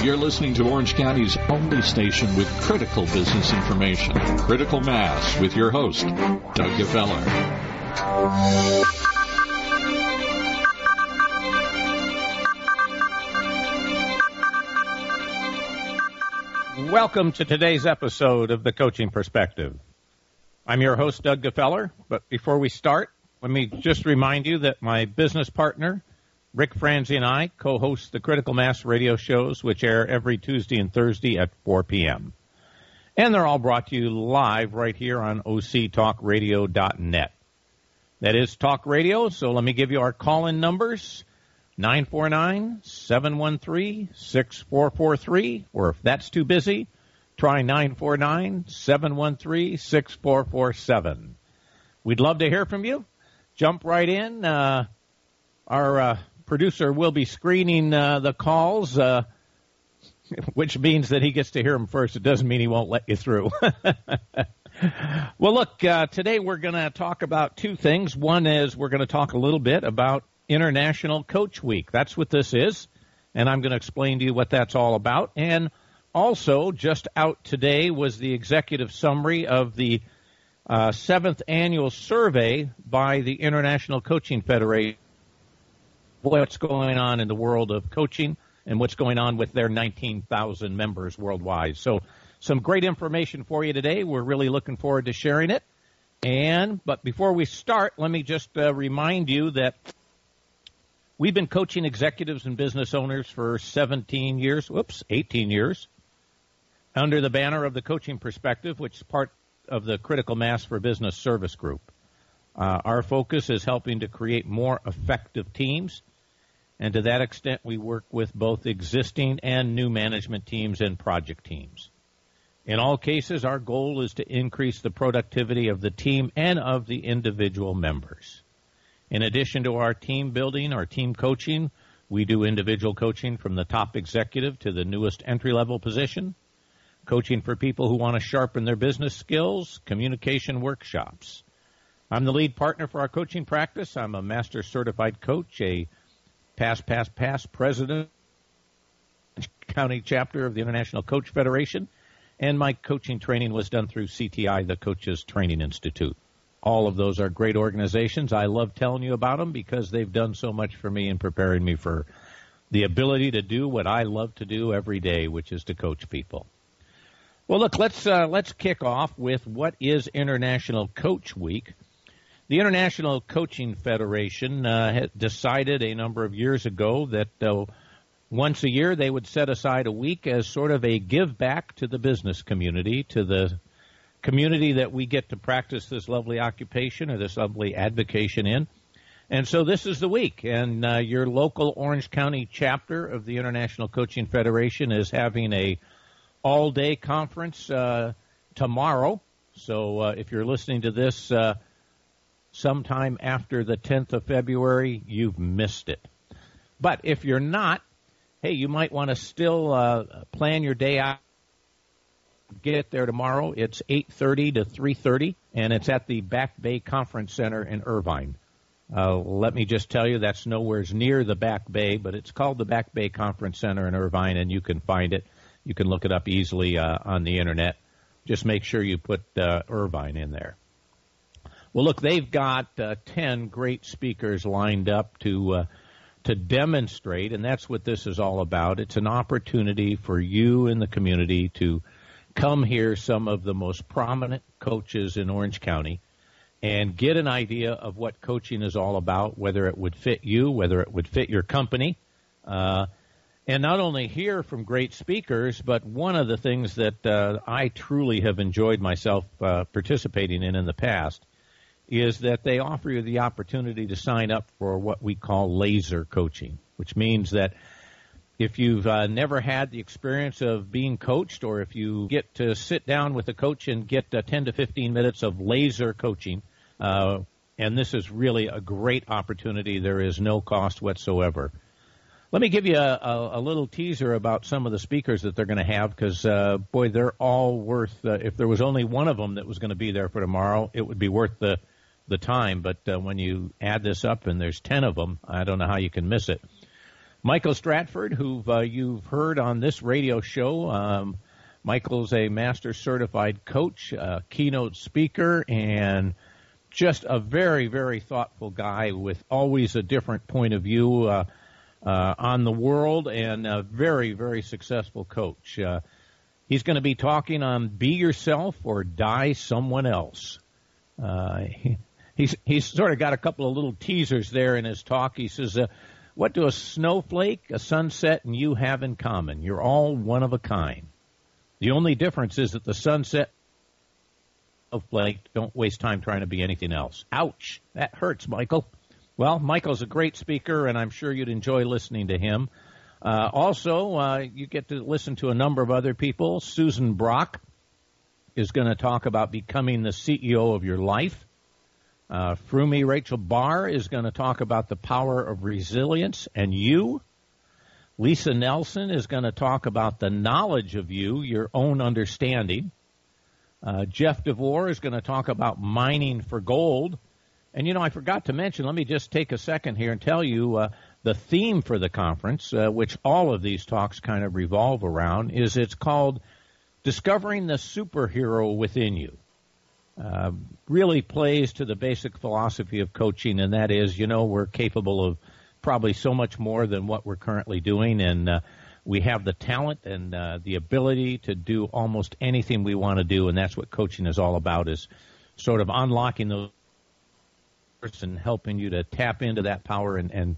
You're listening to Orange County's only station with critical business information. Critical Mass with your host, Doug Gefeller. Welcome to today's episode of The Coaching Perspective. I'm your host, Doug Gefeller, but before we start, let me just remind you that my business partner, Rick Franzi, and I co-host the Critical Mass radio shows, which air every Tuesday and Thursday at 4 p.m. And they're all brought to you live right here on octalkradio.net. That is talk radio, so let me give you our call-in numbers, 949-713-6443, or if that's too busy, try 949-713-6447. We'd love to hear from you. Jump right in. Our producer will be screening the calls, which means that he gets to hear them first. It doesn't mean he won't let you through. Well, look, today we're going to talk about two things. One is we're going to talk a little bit about International Coach Week. That's what this is, and I'm going to explain to you what that's all about. And also, just out today was the executive summary of the 7th annual survey by the International Coaching Federation. What's going on in the world of coaching and what's going on with their 19,000 members worldwide. So some great information for you today. We're really looking forward to sharing it. But before we start, let me just remind you that we've been coaching executives and business owners for 18 years, under the banner of the Coaching Perspective, which is part of the Critical Mass for Business Service Group. Our focus is helping to create more effective teams, and to that extent, we work with both existing and new management teams and project teams. In all cases, our goal is to increase the productivity of the team and of the individual members. In addition to our team building, our team coaching, we do individual coaching from the top executive to the newest entry-level position, coaching for people who want to sharpen their business skills, communication workshops. I'm the lead partner for our coaching practice. I'm a master certified coach, a past president, county chapter of the International Coach Federation, and my coaching training was done through CTI, the Coaches Training Institute. All of those are great organizations. I love telling you about them because they've done so much for me in preparing me for the ability to do what I love to do every day, which is to coach people. Well, look, let's kick off with what is International Coach Week. The International Coaching Federation had decided a number of years ago that once a year they would set aside a week as sort of a give back to the business community, to the community that we get to practice this lovely occupation or this lovely avocation in. And so this is the week, and your local Orange County chapter of the International Coaching Federation is having a all-day conference tomorrow. So if you're listening to this sometime after the 10th of February, you've missed it. But if you're not, hey, you might want to still plan your day out. Get there tomorrow. It's 8:30 to 3:30, and it's at the Back Bay Conference Center in Irvine. Let me just tell you, that's nowhere near the Back Bay, but it's called the Back Bay Conference Center in Irvine, and you can find it. You can look it up easily on the Internet. Just make sure you put Irvine in there. Well, look, they've got 10 great speakers lined up to demonstrate, and that's what this is all about. It's an opportunity for you in the community to come hear some of the most prominent coaches in Orange County and get an idea of what coaching is all about, whether it would fit you, whether it would fit your company, and not only hear from great speakers, but one of the things that I truly have enjoyed myself participating in the past is that they offer you the opportunity to sign up for what we call laser coaching, which means that if you've never had the experience of being coached, or if you get to sit down with a coach and get 10 to 15 minutes of laser coaching, and this is really a great opportunity. There is no cost whatsoever. Let me give you a little teaser about some of the speakers that they're going to have, because, boy, they're all worth, if there was only one of them that was going to be there for tomorrow, it would be worth the time. But when you add this up and there's 10 of them, I don't know how you can miss it. Michael Stratford, who you've heard on this radio show. Michael's a master certified coach, keynote speaker, and just a very, very thoughtful guy with always a different point of view on the world, and a very, very successful coach. He's going to be talking on Be Yourself or Die Someone Else. He's sort of got a couple of little teasers there in his talk. He says, what do a snowflake, a sunset, and you have in common? You're all one of a kind. The only difference is that the sunset snowflake don't waste time trying to be anything else. Ouch. That hurts, Michael. Well, Michael's a great speaker, and I'm sure you'd enjoy listening to him. Also, you get to listen to a number of other people. Susan Brock is going to talk about becoming the CEO of your life. Frumi Rachel Barr is going to talk about the power of resilience and you. Lisa Nelson is going to talk about the knowledge of you, your own understanding. Jeff DeVore is going to talk about mining for gold. And, you know, I forgot to mention, let me just take a second here and tell you the theme for the conference, which all of these talks kind of revolve around, is it's called Discovering the Superhero Within You. Really plays to the basic philosophy of coaching, and that is, you know, we're capable of probably so much more than what we're currently doing, and we have the talent and the ability to do almost anything we want to do, and that's what coaching is all about, is sort of unlocking those and helping you to tap into that power and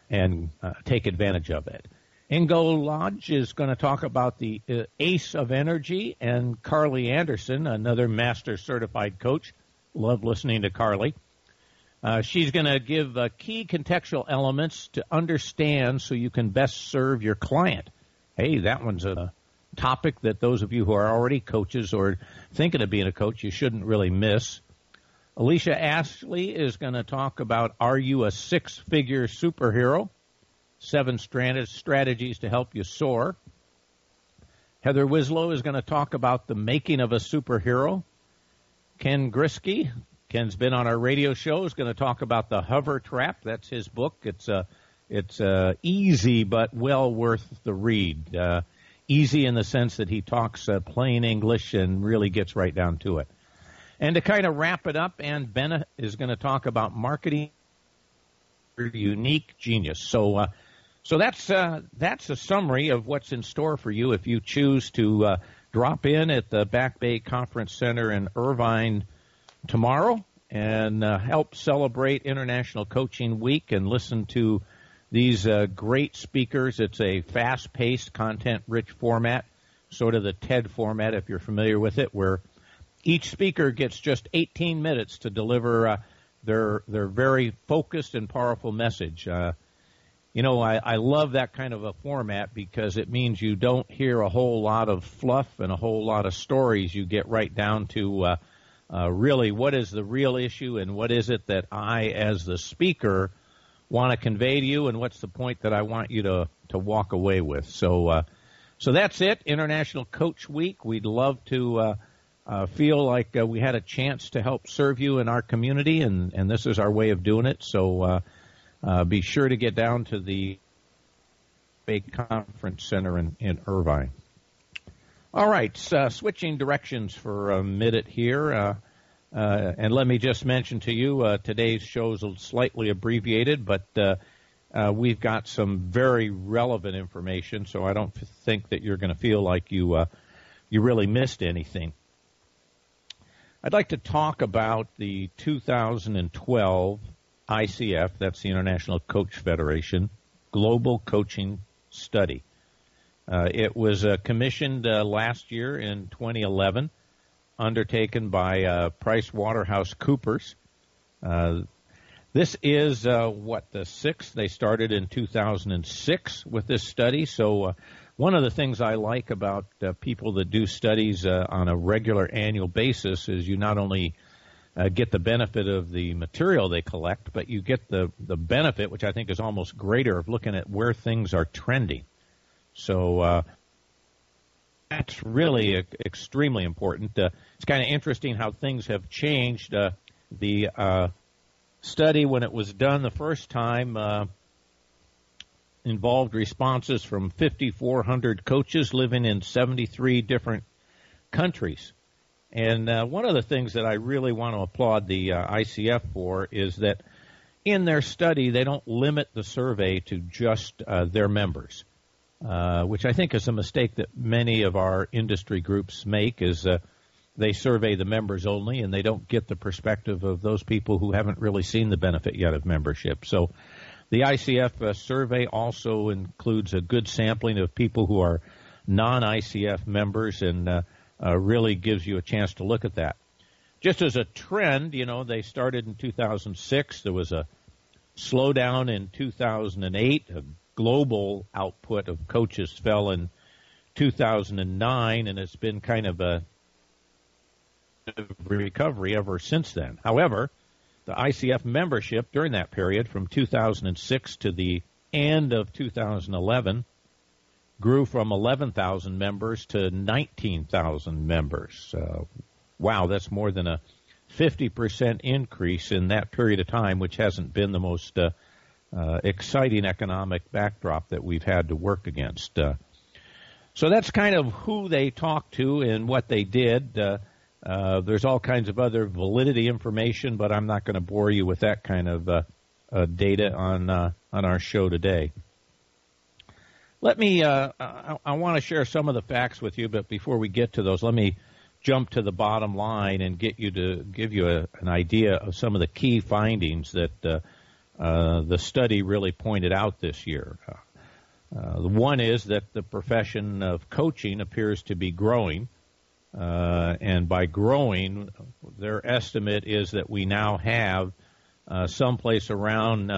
take advantage of it. Ingo Lodge is going to talk about the ACE of Energy, and Carly Anderson, another master certified coach. Love listening to Carly. She's going to give key contextual elements to understand so you can best serve your client. Hey, that one's a topic that those of you who are already coaches or thinking of being a coach, you shouldn't really miss. Alicia Ashley is going to talk about, are you a six-figure superhero? 7 strategies to help you soar. Heather Wislow is going to talk about the making of a superhero. Ken Grisky, Ken's been on our radio show, is going to talk about the hover trap. That's his book. It's easy but well worth the read. Easy in the sense that he talks plain English and really gets right down to it. And to kind of wrap it up, Ann Bennett is going to talk about marketing your unique genius. So that's a summary of what's in store for you if you choose to drop in at the Back Bay Conference Center in Irvine tomorrow and help celebrate International Coaching Week and listen to these great speakers. It's a fast-paced, content-rich format, sort of the TED format if you're familiar with it, where each speaker gets just 18 minutes to deliver their very focused and powerful message. You know, I love that kind of a format because it means you don't hear a whole lot of fluff and a whole lot of stories. You get right down to really what is the real issue and what is it that I, as the speaker, want to convey to you, and what's the point that I want you to walk away with. So that's it, International Coach Week. We'd love to feel like we had a chance to help serve you in our community, and this is our way of doing it. So be sure to get down to the Bay Conference Center in Irvine. All right, switching directions for a minute here. And let me just mention to you, today's show is slightly abbreviated, but we've got some very relevant information, so I don't think that you're going to feel like you really missed anything. I'd like to talk about the 2012 ICF, that's the International Coach Federation, Global Coaching Study. It was commissioned last year in 2011, undertaken by PricewaterhouseCoopers. This is, the sixth? They started in 2006 with this study. So one of the things I like about people that do studies on a regular annual basis is you not only get the benefit of the material they collect, but you get the benefit, which I think is almost greater, of looking at where things are trending. So that's really extremely important. It's kind of interesting how things have changed. The study, when it was done the first time, involved responses from 5,400 coaches living in 73 different countries. And one of the things that I really want to applaud the ICF for is that in their study, they don't limit the survey to just their members, which I think is a mistake that many of our industry groups make, is they survey the members only, and they don't get the perspective of those people who haven't really seen the benefit yet of membership. So the ICF survey also includes a good sampling of people who are non-ICF members, and really gives you a chance to look at that. Just as a trend, they started in 2006. There was a slowdown in 2008. A global output of coaches fell in 2009, and it's been kind of a recovery ever since then. However, the ICF membership during that period from 2006 to the end of 2011 grew from 11,000 members to 19,000 members. Wow, that's more than a 50% increase in that period of time, which hasn't been the most exciting economic backdrop that we've had to work against. So that's kind of who they talked to and what they did. There's all kinds of other validity information, but I'm not going to bore you with that kind of data on our show today. Let me, I want to share some of the facts with you, but before we get to those, let me jump to the bottom line and give you an idea of some of the key findings that the study really pointed out this year. The one is that the profession of coaching appears to be growing, and by growing, their estimate is that we now have someplace around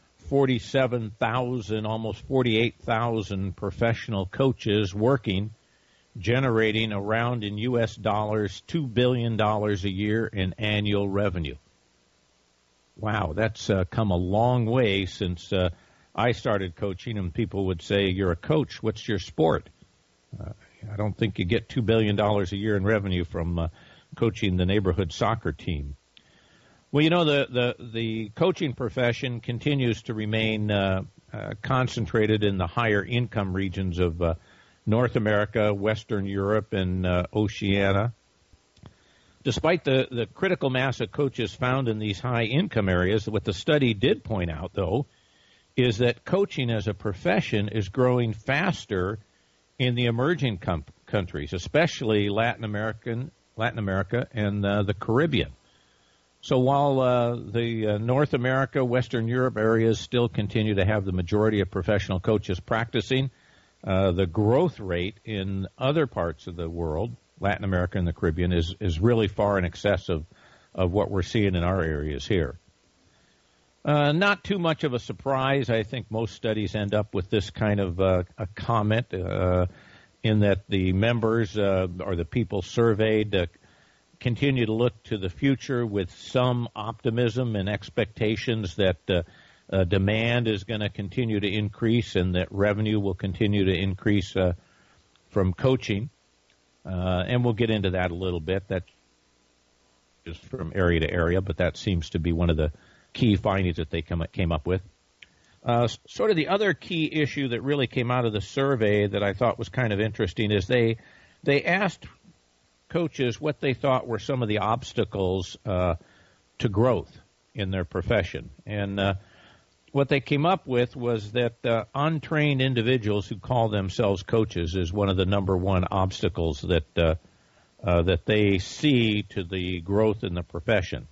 47,000, almost 48,000 professional coaches working, generating around in U.S. dollars $2 billion a year in annual revenue. Wow, that's come a long way since I started coaching, and people would say, "You're a coach, what's your sport?" I don't think you get $2 billion a year in revenue from coaching the neighborhood soccer team. Well, the coaching profession continues to remain concentrated in the higher income regions of North America, Western Europe, and Oceania. Despite the critical mass of coaches found in these high income areas, what the study did point out, though, is that coaching as a profession is growing faster in the emerging countries, especially Latin America and the Caribbean. So while the North America, Western Europe areas still continue to have the majority of professional coaches practicing, the growth rate in other parts of the world, Latin America and the Caribbean, is really far in excess of what we're seeing in our areas here. Not too much of a surprise. I think most studies end up with this kind of a comment in that the members or the people surveyed continue to look to the future with some optimism and expectations that demand is going to continue to increase and that revenue will continue to increase from coaching. And we'll get into that a little bit. That is from area to area, but that seems to be one of the key findings that they came up with. Sort of the other key issue that really came out of the survey that I thought was kind of interesting is they asked coaches what they thought were some of the obstacles to growth in their profession. And what they came up with was that untrained individuals who call themselves coaches is one of the number one obstacles that they see to the growth in the profession.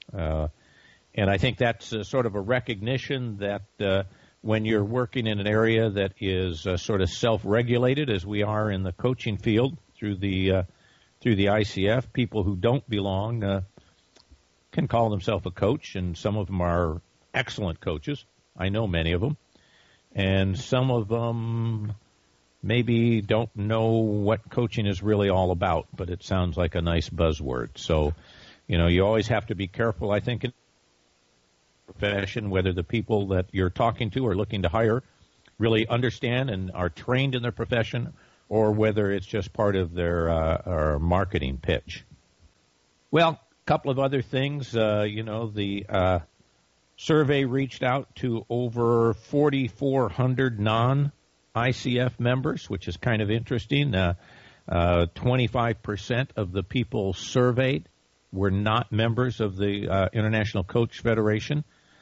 And I think that's sort of a recognition that when you're working in an area that is sort of self-regulated, as we are in the coaching field through the ICF, people who don't belong can call themselves a coach, and some of them are excellent coaches. I know many of them. And some of them maybe don't know what coaching is really all about, but it sounds like a nice buzzword. So, you always have to be careful, I think, in profession, whether the people that you're talking to or looking to hire really understand and are trained in their profession, or whether it's just part of their marketing pitch. Well, a couple of other things. The survey reached out to over 4,400 non-ICF members, which is kind of interesting. 25% of the people surveyed were not members of the International Coach Federation.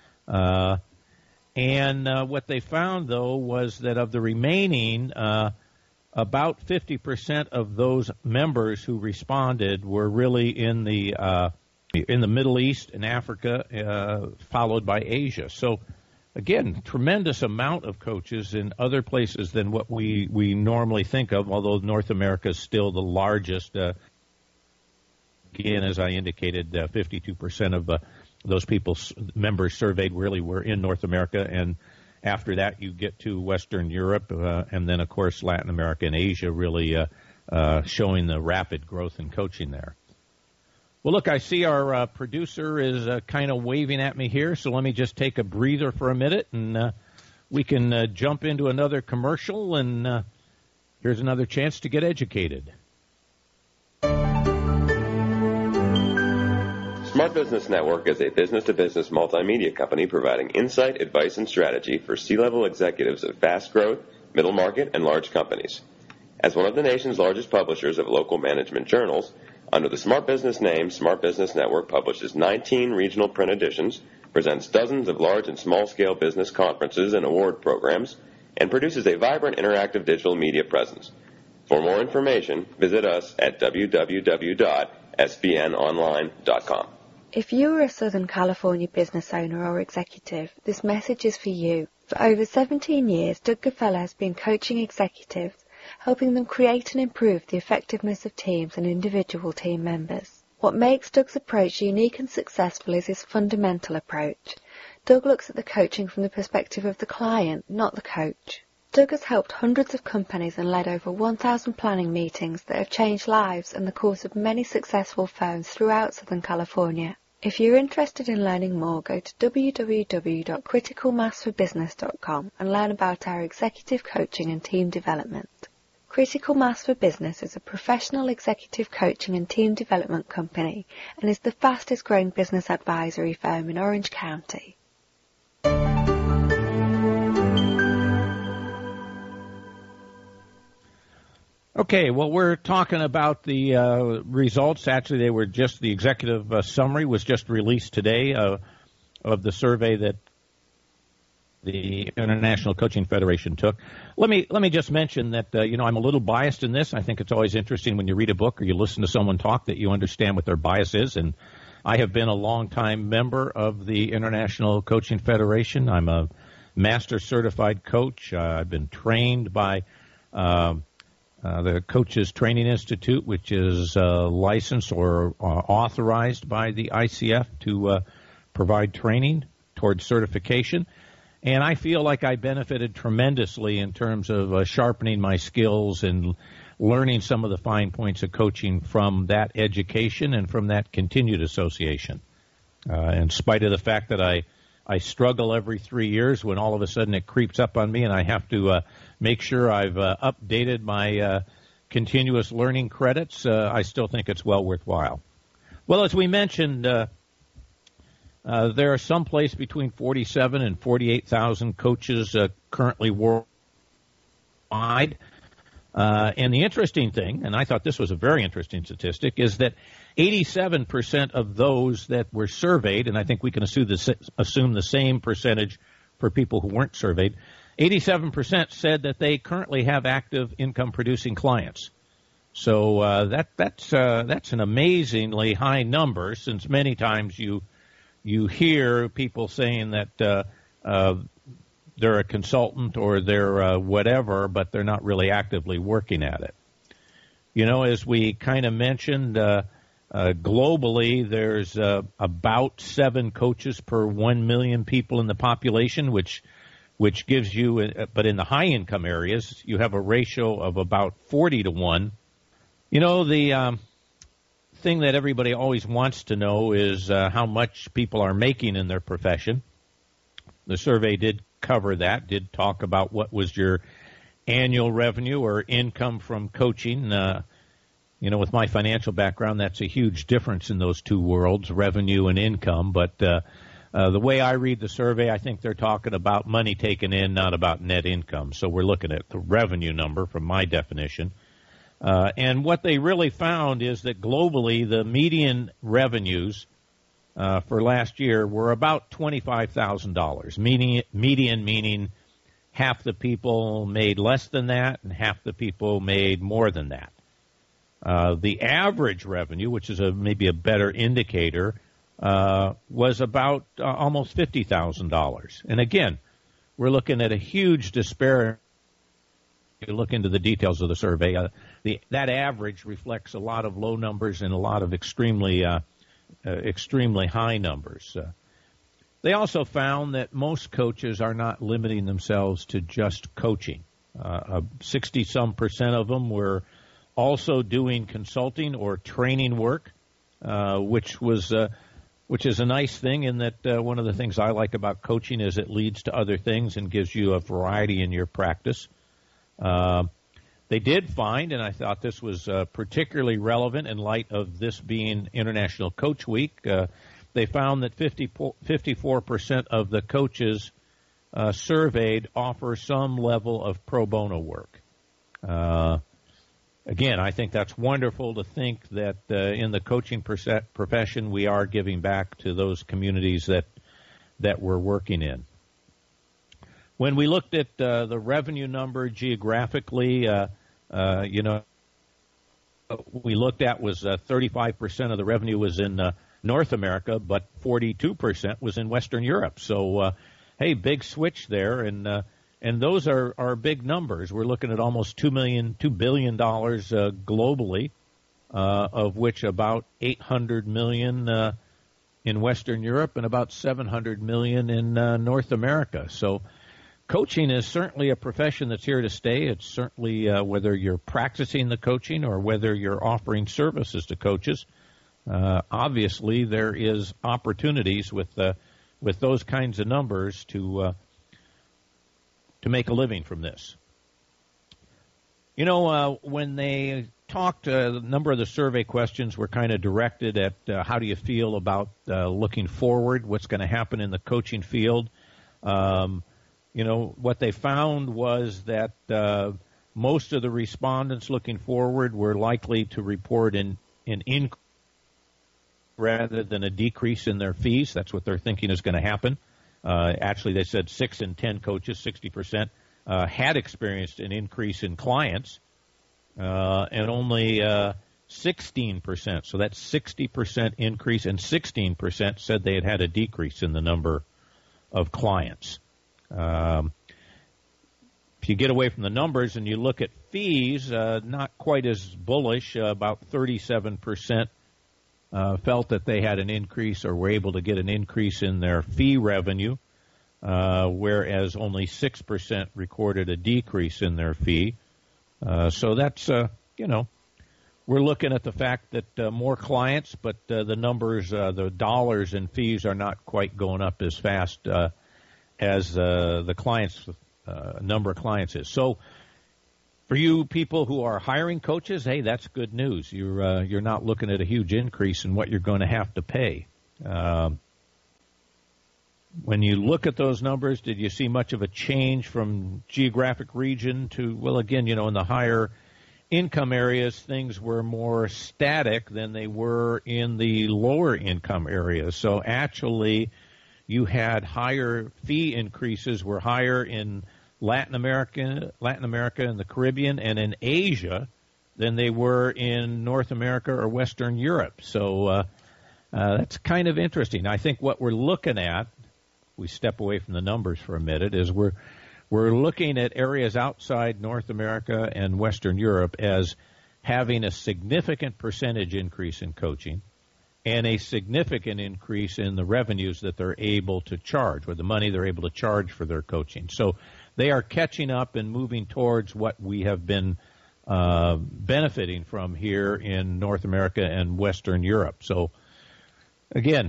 And what they found, though, was that of the remaining, about 50% of those members who responded were really in the Middle East and Africa, followed by Asia. So, again, tremendous amount of coaches in other places than what we normally think of, although North America is still the largest. Again, as I indicated, 52% of those members surveyed really were in North America, and after that you get to Western Europe, and then, of course, Latin America and Asia really showing the rapid growth in coaching there. Well, look, I see our producer is kind of waving at me here, so let me just take a breather for a minute, and we can jump into another commercial, and here's another chance to get educated. Smart Business Network is a business-to-business multimedia company providing insight, advice, and strategy for C-level executives of fast-growth, middle-market, and large companies. As one of the nation's largest publishers of local management journals, under the Smart Business name, Smart Business Network publishes 19 regional print editions, presents dozens of large and small-scale business conferences and award programs, and produces a vibrant interactive digital media presence. For more information, visit us at www.sbnonline.com. If you are a Southern California business owner or executive, this message is for you. For over 17 years, Doug Gefella has been coaching executives, helping them create and improve the effectiveness of teams and individual team members. What makes Doug's approach unique and successful is his fundamental approach. Doug looks at the coaching from the perspective of the client, not the coach. Doug has helped hundreds of companies and led over 1,000 planning meetings that have changed lives and the course of many successful firms throughout Southern California. If you're interested in learning more, go to www.criticalmassforbusiness.com and learn about our executive coaching and team development. Critical Mass for Business is a professional executive coaching and team development company and is the fastest growing business advisory firm in Orange County. Okay, well, we're talking about the results. Actually, they were just the executive summary was just released today of the survey that the International Coaching Federation took. Let me just mention that I'm a little biased in this. I think it's always interesting when you read a book or you listen to someone talk that you understand what their bias is. And I have been a longtime member of the International Coaching Federation. I'm a master certified coach. I've been trained by the Coaches Training Institute, which is licensed or authorized by the ICF to provide training towards certification. And I feel like I benefited tremendously in terms of sharpening my skills and learning some of the fine points of coaching from that education and from that continued association. In spite of the fact that I struggle every 3 years when all of a sudden it creeps up on me and I have to make sure I've updated my continuous learning credits, I still think it's well worthwhile. Well, as we mentioned, there are someplace between 47 and 48,000 coaches currently worldwide. And the interesting thing, and I thought this was a very interesting statistic, is that 87% of those that were surveyed, and I think we can assume the same percentage for people who weren't surveyed, 87% said that they currently have active income-producing clients. So that's an amazingly high number, since many times you hear people saying that they're a consultant or they're whatever, but they're not really actively working at it. You know, as we kind of mentioned, globally there's about 7 coaches per 1 million people in the population, which gives you, but in the high income areas, you have a ratio of about 40 to 1. You know, the thing that everybody always wants to know is how much people are making in their profession. The survey did cover that, did talk about what was your annual revenue or income from coaching. With my financial background, that's a huge difference in those two worlds, revenue and income. But The way I read the survey, I think they're talking about money taken in, not about net income. So we're looking at the revenue number from my definition. And what they really found is that globally, the median revenues for last year were about $25,000. Median meaning half the people made less than that and half the people made more than that. The average revenue, which is maybe a better indicator, was about almost $50,000. And again, we're looking at a huge disparity. You look into the details of the survey. That average reflects a lot of low numbers and a lot of extremely high numbers. They also found that most coaches are not limiting themselves to just coaching. 60-some% of them were also doing consulting or training work, which is a nice thing in that one of the things I like about coaching is it leads to other things and gives you a variety in your practice. They did find, and I thought this was particularly relevant in light of this being International Coach Week, they found that 54% of the coaches surveyed offer some level of pro bono work. Again, I think that's wonderful to think that in the coaching profession we are giving back to those communities that we're working in. When we looked at the revenue number geographically, we looked at was 35% of the revenue was in North America, but 42% was in Western Europe. So, hey, big switch there, and those are big numbers. We're looking at almost $2 billion globally, of which about $800 million in Western Europe and about $700 million in North America. So coaching is certainly a profession that's here to stay. It's certainly whether you're practicing the coaching or whether you're offering services to coaches. Obviously, there is opportunities with those kinds of numbers to make a living from this. When they talked, a number of the survey questions were kind of directed at how do you feel about looking forward, what's going to happen in the coaching field. What they found was that most of the respondents looking forward were likely to report an increase rather than a decrease in their fees. That's what they're thinking is going to happen. Actually, they said 6 in 10 coaches, 60%, had experienced an increase in clients, and only 16%. So that's 60% increase, and 16% said they had a decrease in the number of clients. If you get away from the numbers and you look at fees, not quite as bullish. About 37% felt that they had an increase or were able to get an increase in their fee revenue, whereas only 6% recorded a decrease in their fee. So that's, we're looking at the fact that more clients, but the numbers, the dollars in fees are not quite going up as fast as the clients, number of clients is. So for you people who are hiring coaches, hey, that's good news. You're not looking at a huge increase in what you're going to have to pay. When you look at those numbers, did you see much of a change from geographic region to, well, again, in the higher income areas, things were more static than they were in the lower income areas. So actually, you had higher fee increases were higher in Latin America and the Caribbean and in Asia than they were in North America or Western Europe. So that's kind of interesting. I think what we're looking at, we step away from the numbers for a minute, is we're looking at areas outside North America and Western Europe as having a significant percentage increase in coaching and a significant increase in the revenues that they're able to charge, or the money they're able to charge for their coaching. So they are catching up and moving towards what we have been benefiting from here in North America and Western Europe. So, again,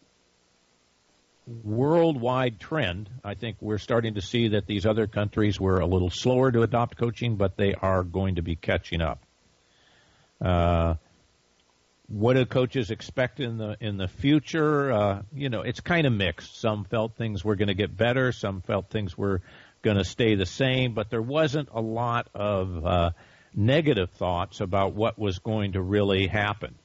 worldwide trend. I think we're starting to see that these other countries were a little slower to adopt coaching, but they are going to be catching up. What do coaches expect in the future? It's kind of mixed. Some felt things were going to get better. Some felt things were going to stay the same. But there wasn't a lot of negative thoughts about what was going to really happen.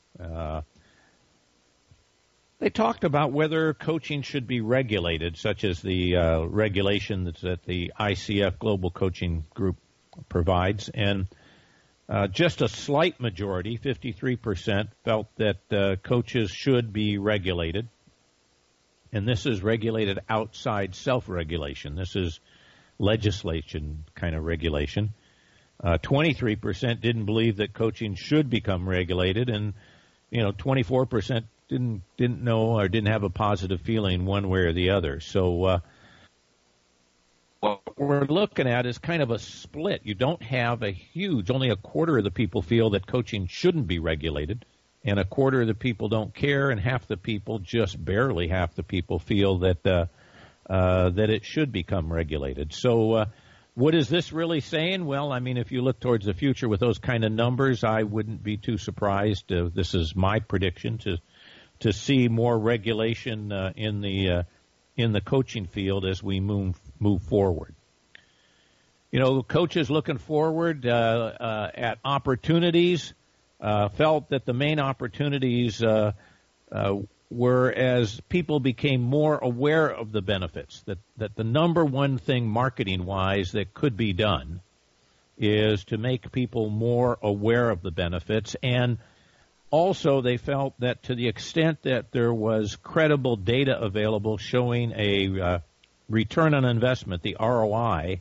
They talked about whether coaching should be regulated, such as the regulation that the ICF Global Coaching Group provides. And just a slight majority, 53%, felt that coaches should be regulated. And this is regulated outside self-regulation. This is legislation kind of regulation. 23% didn't believe that coaching should become regulated, and 24% didn't know or didn't have a positive feeling one way or the other. So what we're looking at is kind of a split. You don't have only a quarter of the people feel that coaching shouldn't be regulated, and a quarter of the people don't care, and half the people, just barely half the people, feel that that it should become regulated. So what is this really saying? Well, I mean, if you look towards the future with those kind of numbers, I wouldn't be too surprised. This is my prediction to see more regulation in the coaching field as we move forward. Coaches looking forward at opportunities felt that the main opportunities were as people became more aware of the benefits, that the number one thing marketing-wise that could be done is to make people more aware of the benefits. And also, they felt that to the extent that there was credible data available showing a return on investment, the ROI,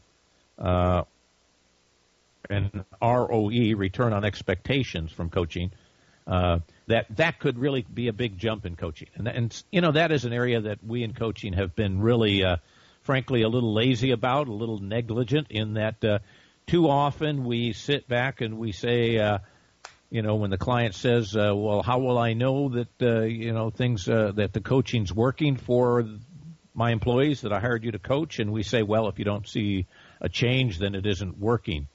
and ROE, return on expectations from coaching, that could really be a big jump in coaching. And that is an area that we in coaching have been really, frankly, a little lazy about, a little negligent in that too often we sit back and we say, when the client says, well, how will I know that, things, that the coaching's working for my employees that I hired you to coach? And we say, well, if you don't see a change, then it isn't working.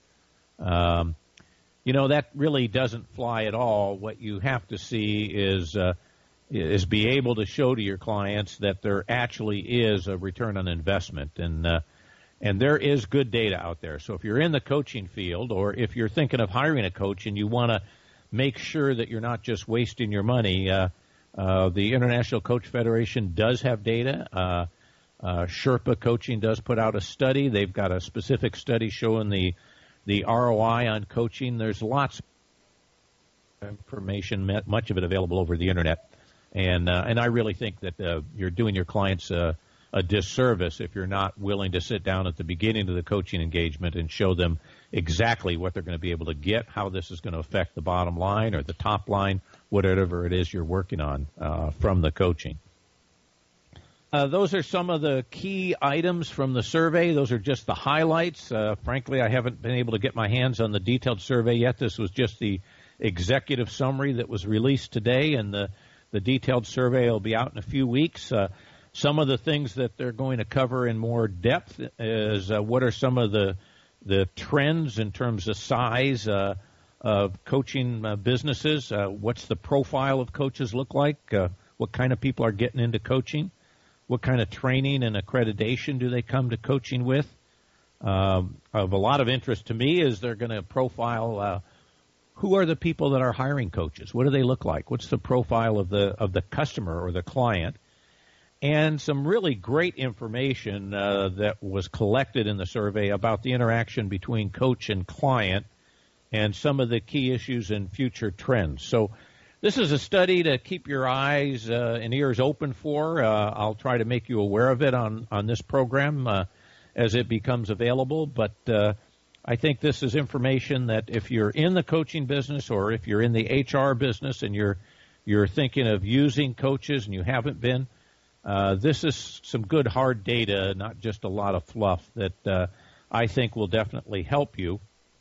That really doesn't fly at all. What you have to see is be able to show to your clients that there actually is a return on investment. And there is good data out there. So if you're in the coaching field, or if you're thinking of hiring a coach and you want to make sure that you're not just wasting your money, the International Coach Federation does have data. Sherpa Coaching does put out a study. They've got a specific study showing the ROI on coaching. There's lots of information, much of it available over the internet. And I really think that you're doing your clients a disservice if you're not willing to sit down at the beginning of the coaching engagement and show them exactly what they're going to be able to get, how this is going to affect the bottom line or the top line, whatever it is you're working on from the coaching. Those are some of the key items from the survey. Those are just the highlights. Frankly, I haven't been able to get my hands on the detailed survey yet. This was just the executive summary that was released today, and the detailed survey will be out in a few weeks. Some of the things that they're going to cover in more depth is what are some of the trends in terms of size of coaching businesses. What's the profile of coaches look like? What kind of people are getting into coaching? What kind of training and accreditation do they come to coaching with? Of a lot of interest to me is they're going to profile who are the people that are hiring coaches. What do they look like? What's the profile of the customer or the client? And some really great information that was collected in the survey about the interaction between coach and client and some of the key issues and future trends. So this is a study to keep your eyes and ears open for. I'll try to make you aware of it on this program as it becomes available. But I think this is information that if you're in the coaching business or if you're in the HR business and you're thinking of using coaches and you haven't been, this is some good hard data, not just a lot of fluff, that I think will definitely help you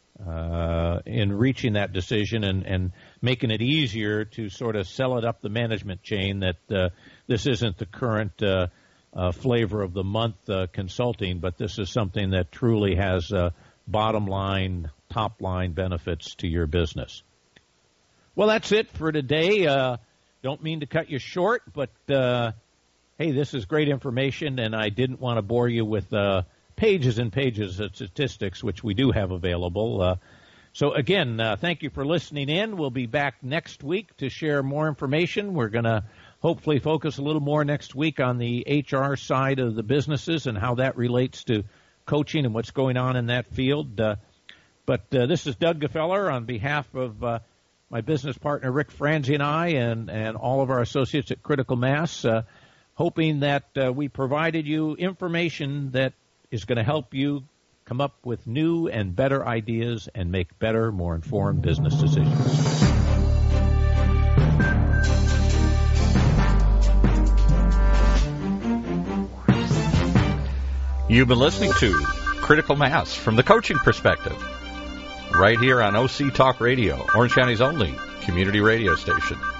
in reaching that decision and making it easier to sort of sell it up the management chain that this isn't the current flavor of the month consulting, but this is something that truly has bottom line, top line benefits to your business. Well, that's it for today. Don't mean to cut you short, but hey, this is great information, and I didn't want to bore you with pages and pages of statistics, which we do have available. So, again, thank you for listening in. We'll be back next week to share more information. We're going to hopefully focus a little more next week on the HR side of the businesses and how that relates to coaching and what's going on in that field. But this is Doug Gefeller on behalf of my business partner Rick Franzi and I and all of our associates at Critical Mass, hoping that we provided you information that is going to help you come up with new and better ideas and make better, more informed business decisions. You've been listening to Critical Mass from the coaching perspective, right here on OC Talk Radio, Orange County's only community radio station.